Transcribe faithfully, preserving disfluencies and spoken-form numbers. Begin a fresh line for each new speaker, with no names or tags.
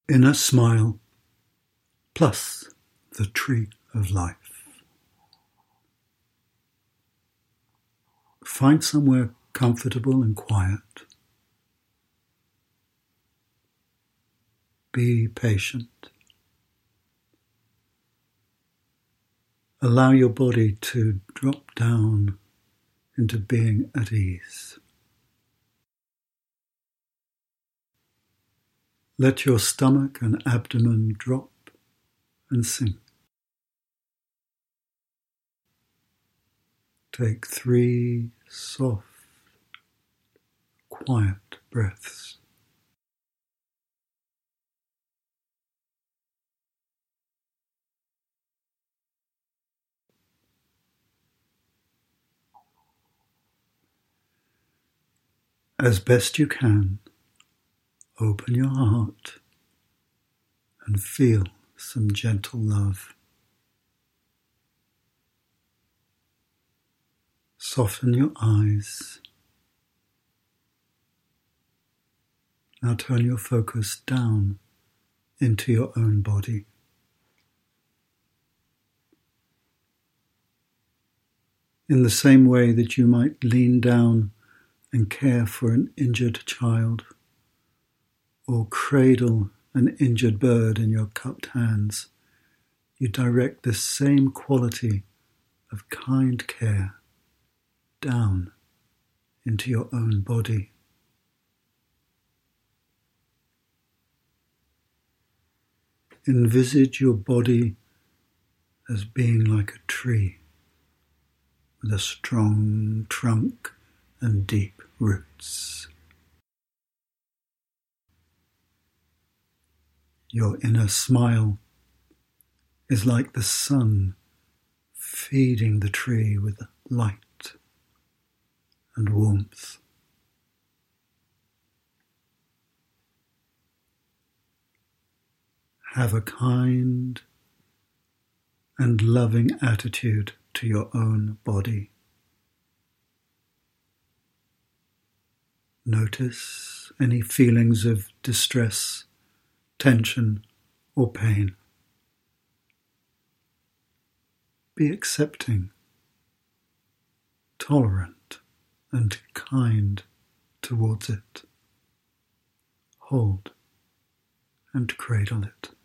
Inner smile plus the tree of life. Find somewhere comfortable and quiet. Be patient. Allow your body to drop down into being at ease. Let your stomach and abdomen drop and sink. Take three soft, quiet breaths. As best you can, open your heart and feel some gentle love. Soften your eyes. Now turn your focus down into your own body. In the same way that you might lean down and care for an injured child, or cradle an injured bird in your cupped hands, you direct the same quality of kind care down into your own body. Envisage your body as being like a tree with a strong trunk and deep roots. Your inner smile is like the sun feeding the tree with light and warmth. Have a kind and loving attitude to your own body. Notice any feelings of distress, tension, or pain. Be accepting, tolerant, and kind towards it. Hold and cradle it.